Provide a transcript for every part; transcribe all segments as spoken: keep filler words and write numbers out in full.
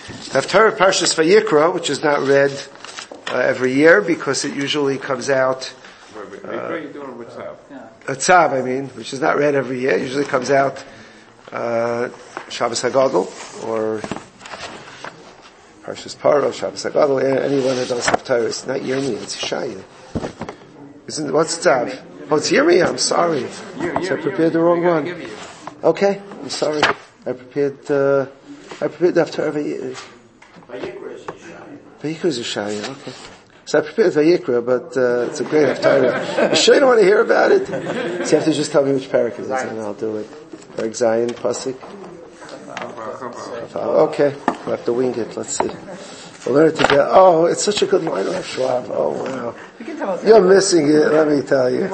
The Haftarah of Parshas Vayikra, which is not read uh, every year because it usually comes out. Uh, a Tzav, I mean, which is not read every year. It usually comes out uh, Shabbos HaGadol or Parshas Paro, Shabbos HaGadol. Anyone that does Haftarah, it's not Yirmiyah, it's Yeshaya. Isn't what's Tzav? Oh, it's Yirmiyah. I'm sorry. So I prepared the wrong one. Okay, I'm sorry. I prepared. Uh, I prepared the Haftarah Vayikra. Vayikra is Yeshaya. Okay. So I prepared Vayikra, but uh, it's a great Haftarah. You sure you don't want to hear about it? So you have to just tell me which parak it is, and I'll do it. Perek Zayin, Pasuk. Okay, we'll have to wing it. Let's see. We'll learn it together. Oh, it's such a good line of Schwab. Oh, wow. You're missing it, let me tell you.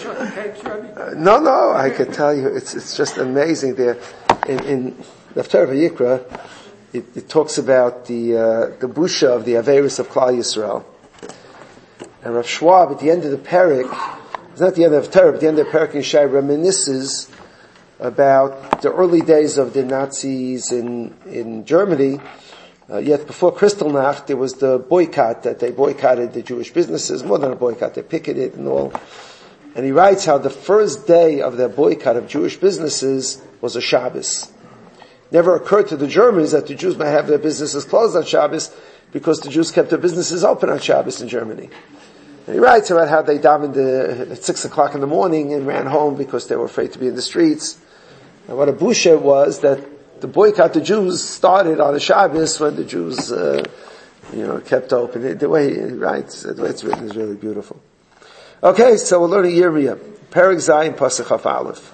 Uh, no, no, I can tell you. It's it's just amazing there. In, in the Haftarah Vayikra, it, it talks about the uh, the busha of the Averis of Klal Yisrael. And Rav Schwab, at the end of the parak, it's not the end of the Torah, but the end of the parak in Shai reminisces about the early days of the Nazis in in Germany. Uh, yet before Kristallnacht, there was the boycott that they boycotted the Jewish businesses, more than a boycott, they picketed and all. And he writes how the first day of the boycott of Jewish businesses was a Shabbos. Never occurred to the Germans that the Jews might have their businesses closed on Shabbos because the Jews kept their businesses open on Shabbos in Germany. And he writes about how they davened uh, at six o'clock in the morning and ran home because they were afraid to be in the streets. And what a busha was that the boycott the Jews started on a Shabbos when the Jews, uh, you know, kept open. The way he writes, the way it's written is really beautiful. Okay, so we're learning Yirmiyah. Perek Zayin, Pasuk Chaf Aleph.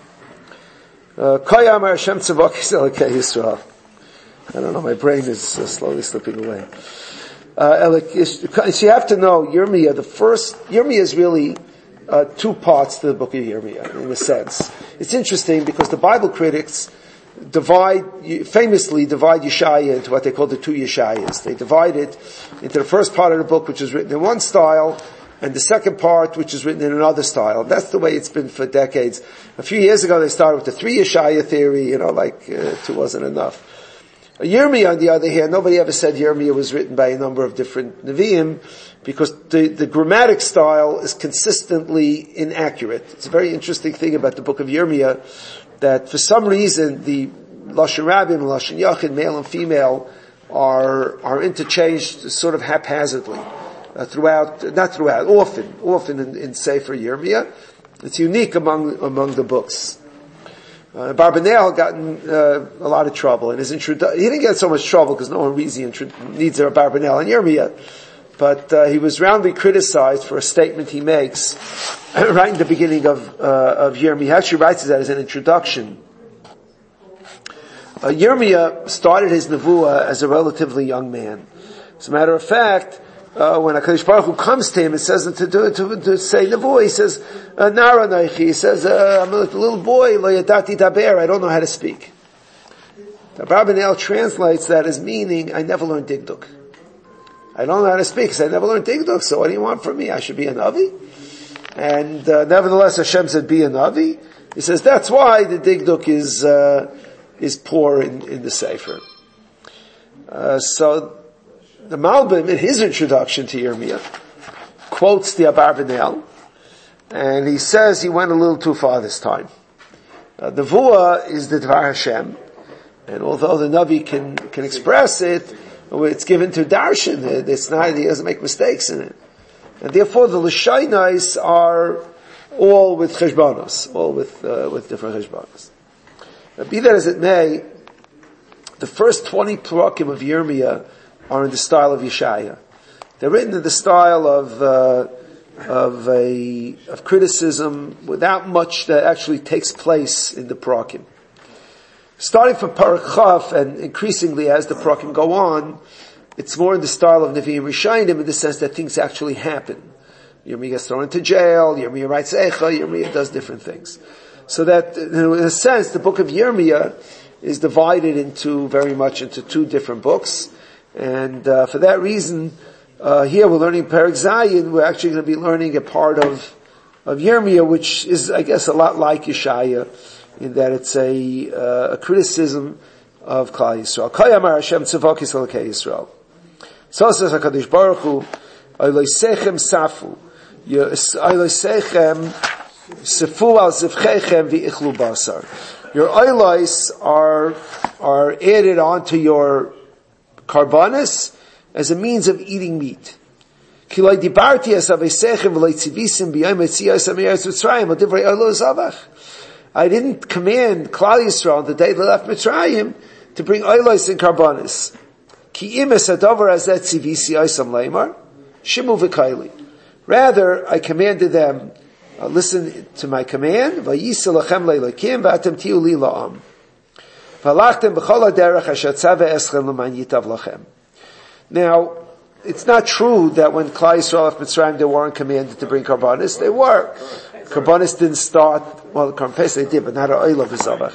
Koyam Hashem Tzavokis Elokei Yisrael. I don't know, my brain is uh, slowly slipping away. Uh, so you have to know, Yirmiyah, the first, Yirmiyah is really uh, two parts to the book of Yirmiyah, in a sense. It's interesting because the Bible critics divide, famously divide Yeshaya into what they call the two Yeshayas. They divide it into the first part of the book, which is written in one style, and the second part, which is written in another style. That's the way it's been for decades. A few years ago, they started with the three Yeshaya theory, you know, like uh, two wasn't enough. Yirmiyah, on the other hand, nobody ever said Yirmiyah was written by a number of different Nevi'im, because the, the grammatic style is consistently inaccurate. It's a very interesting thing about the book of Yirmiyah, that for some reason the Lashon Rabbim and Lashon Yachid, male and female, are are interchanged sort of haphazardly uh, throughout, not throughout, often, often in, in Sefer Yirmiyah. It's unique among among the books. Uh, Barbanel got in uh, a lot of trouble in his introduction. He didn't get so much trouble because no one reads the intro- needs a Barbanel and Yirmiyah, but uh, he was roundly criticized for a statement he makes right in the beginning of uh, of Yirmiyah. He actually writes that as an introduction. Uh, Yirmiyah started his nevuah as a relatively young man. As a matter of fact, uh, when HaKadosh Baruch Hu comes to him and says to, to, to, to say nevuah, he says, Nara Naichi, he says, uh, I'm a little boy, lo yadati daber, I don't know how to speak. The Barbanel translates that as meaning, I never learned Digduk. I don't know how to speak because I never learned Digduk, so what do you want from me? I should be a Navi? And uh, nevertheless Hashem said, be a Navi. He says, that's why the Digduk is uh, is poor in, in the Sefer. Uh, so, the Malbim, in his introduction to Yirmiyah, quotes the Abarbanel, and he says he went a little too far this time. Uh, the Vuah is the Dvar Hashem, and although the Navi can can express it, it's given to Darshan. It's not, he doesn't make mistakes in it. And therefore the L'shaynais are all with Cheshbonos, all with, uh, with different Cheshbonos. Now, be that as it may, the first twenty Purakim of Yirmiyah are in the style of Yeshaya. They're written in the style of, uh, of a, of criticism without much that actually takes place in the Purakim. Starting from Parak Chaf and increasingly as the Purakim go on, it's more in the style of Nevi'im Rishayim in the sense that things actually happen. Yirmiyah gets thrown into jail, Yirmiyah writes Eicha, Yirmiyah does different things. So that, in a sense, the book of Yirmiyah is divided into, very much into two different books. And uh, for that reason, uh, here we're learning Perek Zayin, we're actually going to be learning a part of, of Yirmiyah, which is, I guess, a lot like Yeshaya, in that it's a, uh, a criticism of Klal Yisrael. Kayamar Hashem tzivokis l'kei Yisrael. So says HaKadosh Baruch Hu, Oiloisechem safu, Oiloisechem sefu al zivchechem v'ichlu basar. Your oilos are, are added onto your karbanis as a means of eating meat. I didn't command Klal Yisrael on the day they left Mitzrayim to bring oilos and karbanis. Rather, I commanded them, uh, listen to my command, now, it's not true that when Klal Yisrael left Mitzrayim they weren't commanded to bring karbanis. They were. Karbanis didn't start, well, the karbanis they did, but not an oil of Zavach.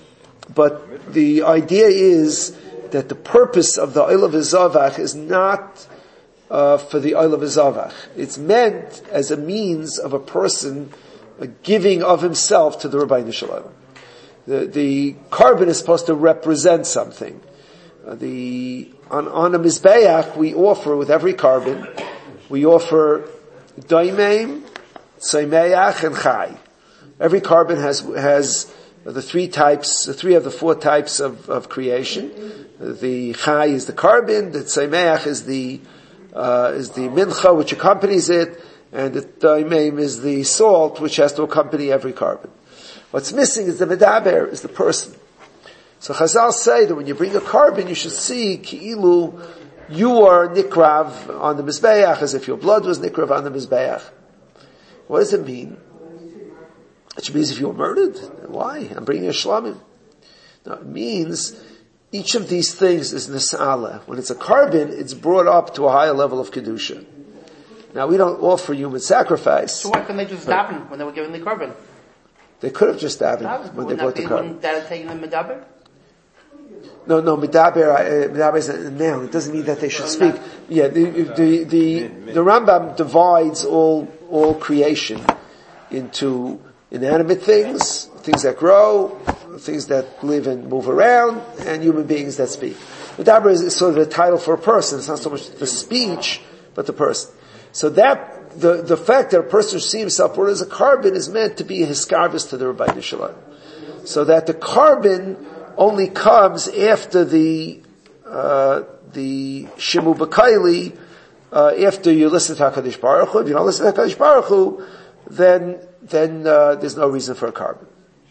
But the idea is that the purpose of the oil of Zavach is not uh, for the oil of Zavach. It's meant as a means of a person uh, giving of himself to the Rabbeinu Shalom. The, the carbon is supposed to represent something. Uh, the on, on a mizbeach we offer with every carbon, we offer daimim, tzaimeach, and chai. Every carbon has has the three types, the three of the four types of, of creation. The chai is the carbon, the tzaimeach is the uh, is the mincha which accompanies it, and the daimim is the salt which has to accompany every carbon. What's missing is the medaber, is the person. So Chazal say that when you bring a carbon, you should see ki'ilu, you are nikrav on the mizbeach, as if your blood was nikrav on the mizbeach. What does it mean? It means if you were murdered. Why? I'm bringing a shlamim. No, it means each of these things is nis'ala. When it's a carbon, it's brought up to a higher level of kedusha. Now we don't offer human sacrifice. So why couldn't they just daven when they were given the carbon? They could have just davened when they brought the carbon. Wouldn't that have taken the medaber? No, no, medaber, uh, medaber is a noun. It doesn't mean that they should speak. Yeah, the, the, the, the Rambam divides all, all creation into inanimate things, things that grow, things that live and move around, and human beings that speak. Medaber is sort of a title for a person. It's not so much the speech, but the person. So that, the, the fact that a person should see himself brought as a carbon is meant to be a hiskarvis to the Rabbeinu Shalom. So that the carbon only comes after the, uh, the Shimu B'Kaili, uh, after you listen to HaKadosh Baruch Hu. If you don't listen to HaKadosh Baruch Hu, then, then, uh, there's no reason for a carbon.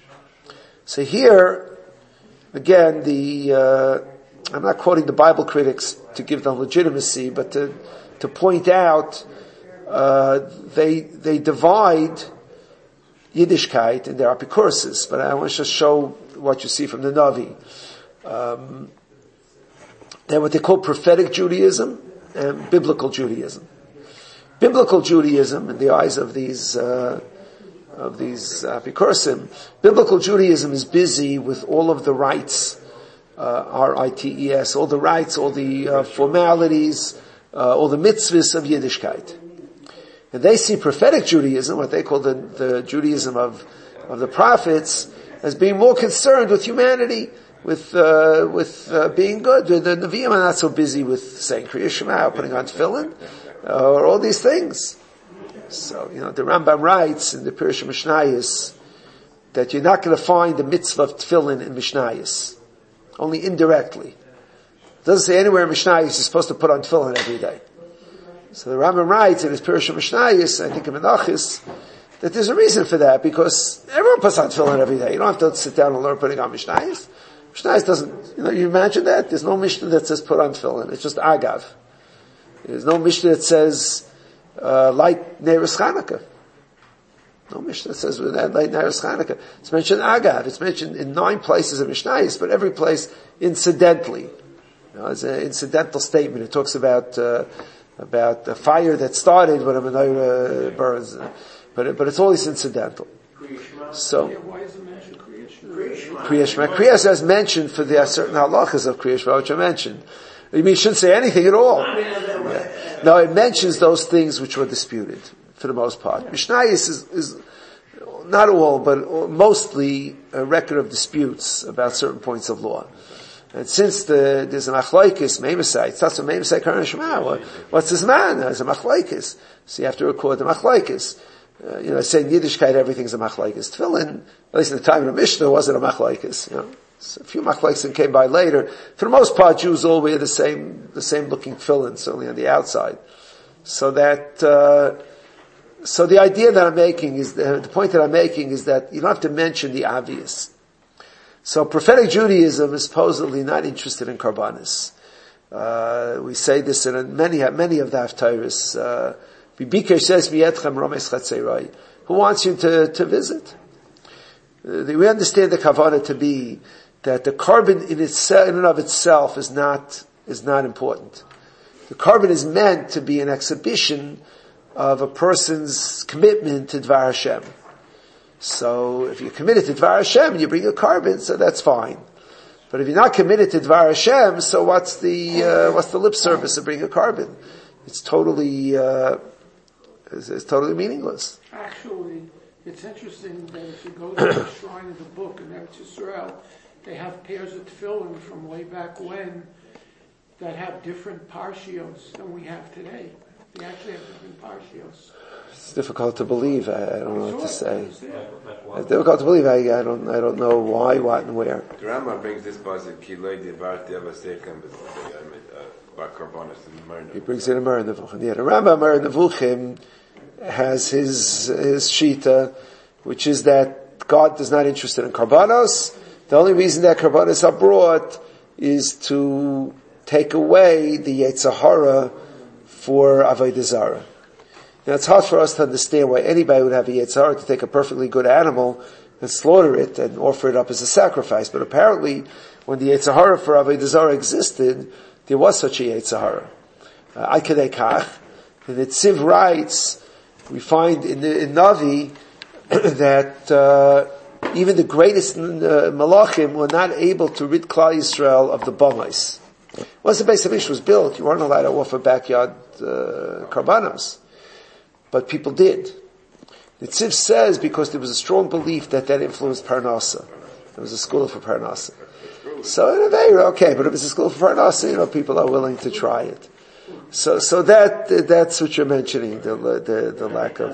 So here, again, the, uh, I'm not quoting the Bible critics to give them legitimacy, but to, to point out, uh, they, they divide Yiddishkeit in their apikourses, but I want to just show what you see from the Navi. Um, they're what they call prophetic Judaism and biblical Judaism. Biblical Judaism, in the eyes of these uh, of these apikursim, biblical Judaism is busy with all of the rites, uh, R I T E S, all the rites, all the uh, formalities, uh, all the mitzvahs of Yiddishkeit. And they see prophetic Judaism, what they call the, the Judaism of, of the prophets, as being more concerned with humanity, with, uh, with, uh, being good. The, the Nevi'im are not so busy with saying Kriya Shema, or putting on tefillin, uh, or all these things. So, you know, the Rambam writes in the Pirush Mishnayos that you're not going to find the mitzvah of tefillin in Mishnayos. Only indirectly. It doesn't say anywhere in Mishnayos you're supposed to put on tefillin every day. So the Rambam writes in his Pirush Mishnayos, I think in Menachos, that there's a reason for that, because everyone puts on tefillin every day. You don't have to sit down and learn putting on Mishnayos. Mishnayos doesn't, you know, you imagine that? There's no Mishnah that says put on tefillin. It's just Agav. There's no Mishnah that says, uh, light Neiros Chanukah. No Mishnah that says light Neiros Chanukah. It's mentioned Agav. It's mentioned in nine places in Mishnayos, but every place incidentally. You know, it's an incidental statement. It talks about, uh, about the fire that started when a menorah burns, but but it's always incidental. So, why is it mentioned Kriya Shema? Kriya Shema is mentioned for the certain halachas of Kriya Shema, which I mentioned. You mean, it shouldn't say anything at all. Yeah. No, it mentions those things which were disputed, for the most part. Mishnayos is, is not all, but mostly a record of disputes about certain points of law. And since the, there's a machlokes, Meimosai, that's what Meimosai Karan Shema, what, what's his man? There's a machlokes. So you have to record the machlokes. Uh, you know, saying Yiddishkeit, everything's a machlokes. Tefillin, at least in the time of the Mishnah, wasn't a machlokes, you know. So a few machlokes came by later. For the most part, Jews all wear the same, the same looking tefillin, certainly on the outside. So that, uh, so the idea that I'm making is, the, the point that I'm making is that you don't have to mention the obvious. So prophetic Judaism is supposedly not interested in karbanis. Uh, we say this in many, many of the Haftarahs. Uh, Bibikar says, Miyetchem Romes Chatzeirai. Who wants you to, to visit? Uh, we understand the kavanah to be that the carbon in itself, in and of itself is not, is not important. The carbon is meant to be an exhibition of a person's commitment to Dvar Hashem. So if you're committed to Dvar Hashem and you bring a carbon, so that's fine. But if you're not committed to Dvar Hashem, so what's the uh, what's the lip service of bringing a carbon? It's totally uh, it's, it's totally meaningless. Actually, it's interesting that if you go to the shrine of the book in Eretz Yisrael, they have pairs of tefillin from way back when that have different parshios than we have today. They actually have different parshios. It's difficult to believe. I, I don't know what to say. It's difficult to believe. I, I don't. I don't know why, what, and where. The Rambam brings this pasuk. He brings in a Mer Nevuchim. Yeah, the Rambam Mer Nevuchim has his his shita, which is that God is not interested in karbanos. The only reason that karbanos are brought is to take away the Yetzer Hara for Avodah Zarah. Now it's hard for us to understand why anybody would have a Yetzer Hara to take a perfectly good animal and slaughter it and offer it up as a sacrifice. But apparently, when the Yetzer Hara for Avodah Zarah existed, there was such a Yetzer Hara. Ad Kedei Kach, and the Tziv writes, we find in, the, in Navi that uh, even the greatest uh, malachim were not able to rid Klal Yisrael of the Bamais. Once the Beis Hamikdash was built, you weren't allowed to offer backyard uh, karbanos. But people did. The Tziv says because there was a strong belief that that influenced Parnasa. There was a school for Parnasa. So in a way, okay, but if it's a school for Parnasa, you know, people are willing to try it. So, so that, that's what you're mentioning, the, the, the lack of...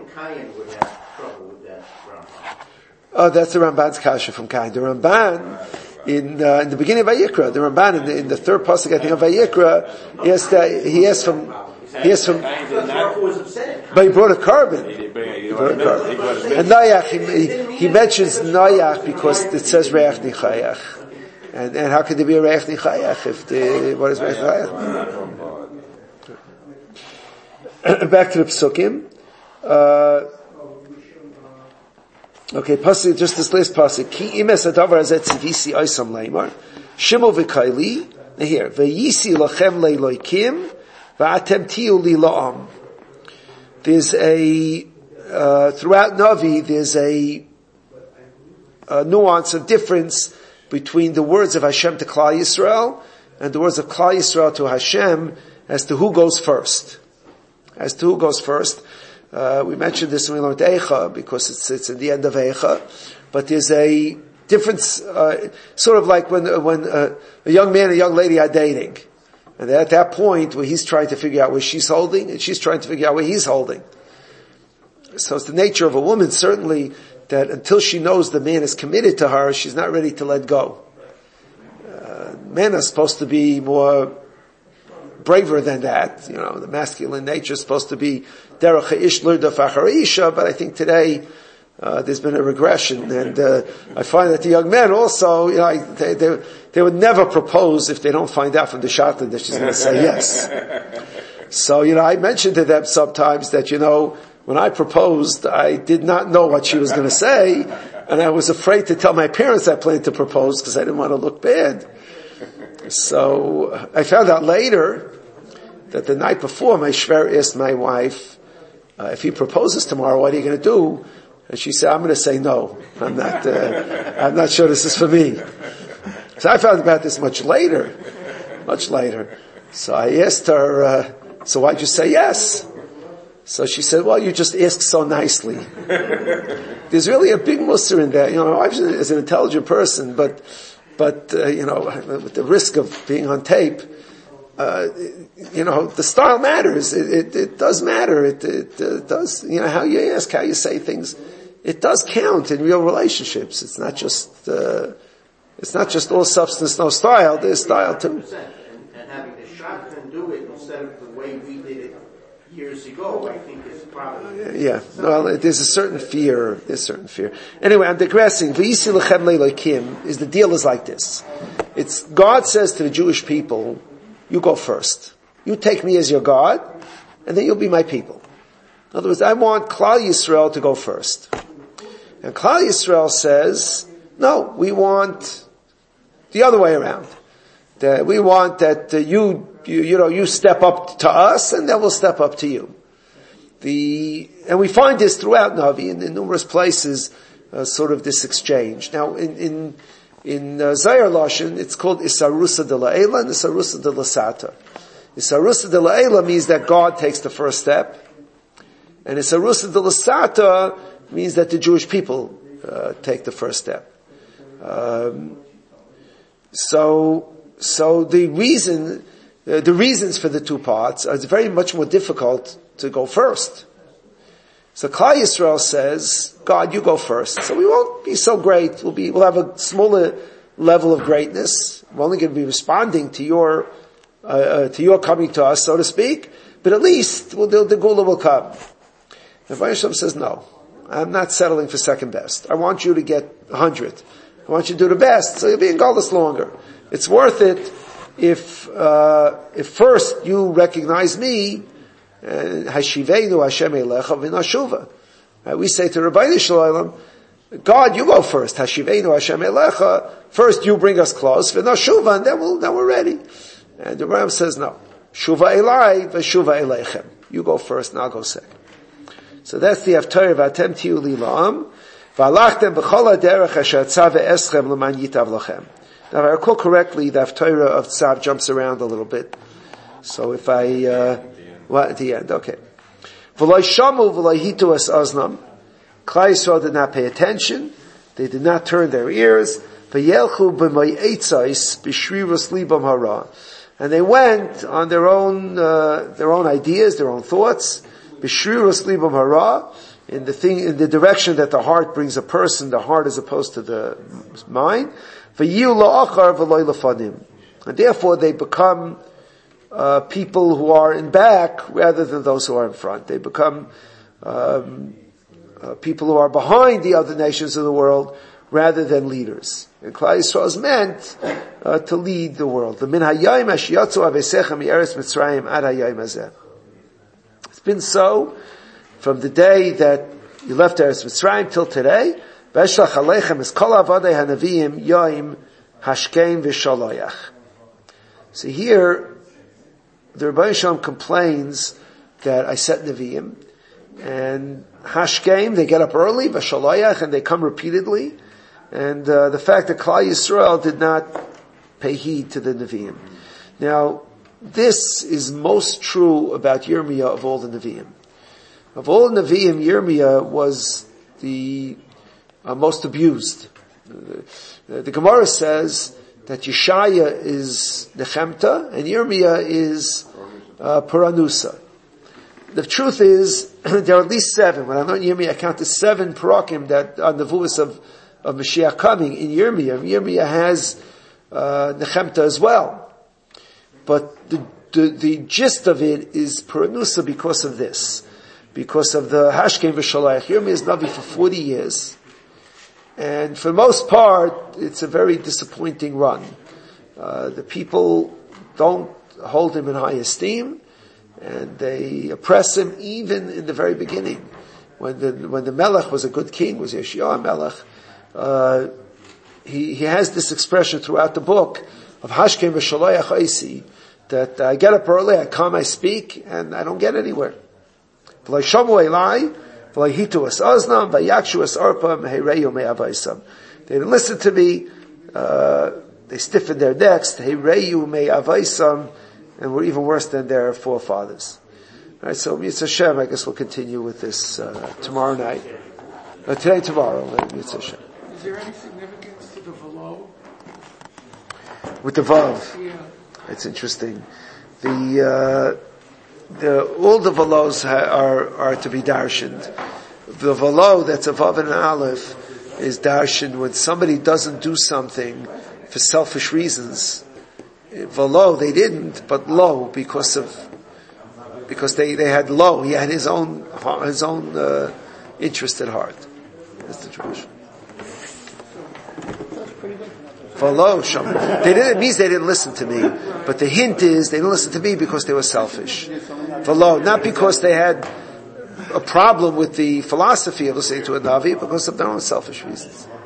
Oh, that's the Ramban's kasha from Kain. The Ramban, in, uh, in the beginning of Vayikra, the Ramban in the, in the third pasuk, I think, of Vayikra, he asked, uh, he asked from, he asked from, but he brought a carbon. He brought a carbon. And Noach, he, he mentions Noach because it says Reach Nichayach. And, and how could there be a Reach Nichayach if the, what is Reach Nichayach? Back to the Psukim. Uh, Okay, pasuk, just this last pasuk. Ki imes adavar hazeh tzivisi oisam leimar, shimu v'kaili, here, v'yisi lachem le'loikim, v'atem tiyu li la'am. There's a, uh, throughout Navi, there's a, a nuance, a difference between the words of Hashem to Klal Yisrael and the words of Klal Yisrael to Hashem as to who goes first. As to who goes first. Uh, we mentioned this when we learned Eicha, because it's, it's in the end of Eicha, but there's a difference, uh, sort of like when, when uh, a young man and a young lady are dating. And at that point where he's trying to figure out where she's holding, and she's trying to figure out where he's holding. So it's the nature of a woman, certainly, that until she knows the man is committed to her, she's not ready to let go. Uh, men are supposed to be more braver than that. You know, the masculine nature is supposed to be derech ha'ish l'rdaf achar isha, but I think today uh, there's been a regression, and uh, I find that the young men also, you know, they, they they would never propose if they don't find out from the shatan that she's going to say yes. So, you know, I mentioned to them sometimes that, you know, when I proposed, I did not know what she was going to say, and I was afraid to tell my parents I planned to propose because I didn't want to look bad. So I found out later that the night before, my shver asked my wife, uh, if he proposes tomorrow, what are you going to do? And she said, I'm going to say no. I'm not, uh, I'm not sure this is for me. So I found about this much later, much later. So I asked her, uh, so why'd you say yes? So she said, well, you just asked so nicely. There's really a big mussar in that. You know, my wife is an intelligent person, but but uh, you know, with the risk of being on tape, uh, you know, the style matters. It, it, it does matter. It, it, it does. You know, how you ask, how you say things, it does count in real relationships. It's not just. Uh, it's not just all substance, no style. There's style too. And having the shotgun do it instead of the way we did it years ago, I think is probably... Yeah, well, there's a certain fear, there's a certain fear. Anyway, I'm digressing. V'yisi lechem le'elokim is the deal is like this. It's, God says to the Jewish people, you go first. You take me as your God, and then you'll be my people. In other words, I want Klal Yisrael to go first. And Klal Yisrael says, no, we want the other way around. That we want that uh, you, you, you know, you step up to us, and then we'll step up to you. The and we find this throughout Navi in, in numerous places, uh, sort of this exchange. Now, in in in uh, Zayar Lashon, it's called Isarusa de La'ela and Isarusa de Lasata. Isarusa de La'ela means that God takes the first step, and Isarusa de Lasata means that the Jewish people uh, take the first step. Um, so. So the reason, uh, the reasons for the two parts are it's very much more difficult to go first. So Klal Yisrael says, God, you go first. So we won't be so great. We'll be, we'll have a smaller level of greatness. We're only going to be responding to your, uh, uh, to your coming to us, so to speak. But at least we'll, the, the Gula will come. And Hashem says, no, I'm not settling for second best. I want you to get a hundred. I want you to do the best, so you'll be in Galus longer. It's worth it if, uh, if first you recognize me, Hashiveinu Hashem Elecha v'nashuva. We say to Rabbeinu Shalom, God, you go first. Hashiveinu Hashem Elecha. First you bring us close, v'nashuva, and then we'll, then we're ready. And the Ram says no. Shuva Elai v'shuva Eleichem. You go first, and I'll go second. So that's the Haftarah v'atem tiyu li la'am. V'alachtem b'chol ha'derech asher tzav ve'eschem l'man yitav lachem. Now, if I recall correctly, the Haftarah of Tzav jumps around a little bit. So if I, uh, well, at the end, okay. V'loi shamu v'loi hitu es oznam. Klal Yisrael did not pay attention. They did not turn their ears. V'yelchu b'moi eitzais b'shrirus libam hara. And they went on their own, uh, their own ideas, their own thoughts. B'shrirus libam hara. In the thing, in the direction that the heart brings a person, the heart as opposed to the mind. And therefore they become uh, people who are in back rather than those who are in front. They become um, uh, people who are behind the other nations of the world rather than leaders. And Klal Yisrael is meant uh, to lead the world. It's been so from the day that you left Eretz Mitzrayim till today. V'eshlach aleichem es kol avadei hanaviyim yoim hashkeim v'shaloyach. So here, the Rebbeinu Shalom complains that I set Nevi'im, and hashkeim, they get up early, v'shaloyach, and they come repeatedly, and uh, the fact that Klal Yisrael did not pay heed to the Nevi'im. Now, this is most true about Yirmiyah of all the Nevi'im. Of all the Nevi'im, Yirmiyah was the Uh, most abused. Uh, the Gemara says that Yeshaya is Nechemta and Yirmiyah is uh, Paranusa. The truth is, there are at least seven. When I'm not in Yirmiyah, I counted seven Parakim that are Nevuos of, of Mashiach coming in Yirmiyah. Yirmiyah has uh, Nechemta as well. But the, the, the gist of it is Paranusa because of this. Because of the Hashkem v'Shalayach. Yirmiyah is Navi for forty years. And for the most part, it's a very disappointing run. Uh, the people don't hold him in high esteem, and they oppress him even in the very beginning. When the, when the Melech was a good king, was Yeshua Melech, uh, he, he has this expression throughout the book of Hashkem v'Shalayach Oisi, that I get up early, I come, I speak, and I don't get anywhere. V'lo shamu elai, They didn't listen to me. Uh, they stiffened their necks. And were even worse than their forefathers. All right, so Mitzvah Hashem, I guess we'll continue with this uh, tomorrow night. Uh, today, tomorrow. Mitzvah Hashem. Is there any significance to the velo? with the vav. Yeah. It's interesting. The uh, the all the valos ha- are are to be darshaned. The valo that's a vav and an aleph is darshaned when somebody doesn't do something for selfish reasons. Valo they didn't, but lo because of because they, they had lo. He had his own his own uh, interest at heart. That's the tradition. Valo sham. They didn't. It means they didn't listen to me. But the hint is they didn't listen to me because they were selfish. Valo, not because they had a problem with the philosophy of listening to a Navi, because of their own selfish reasons.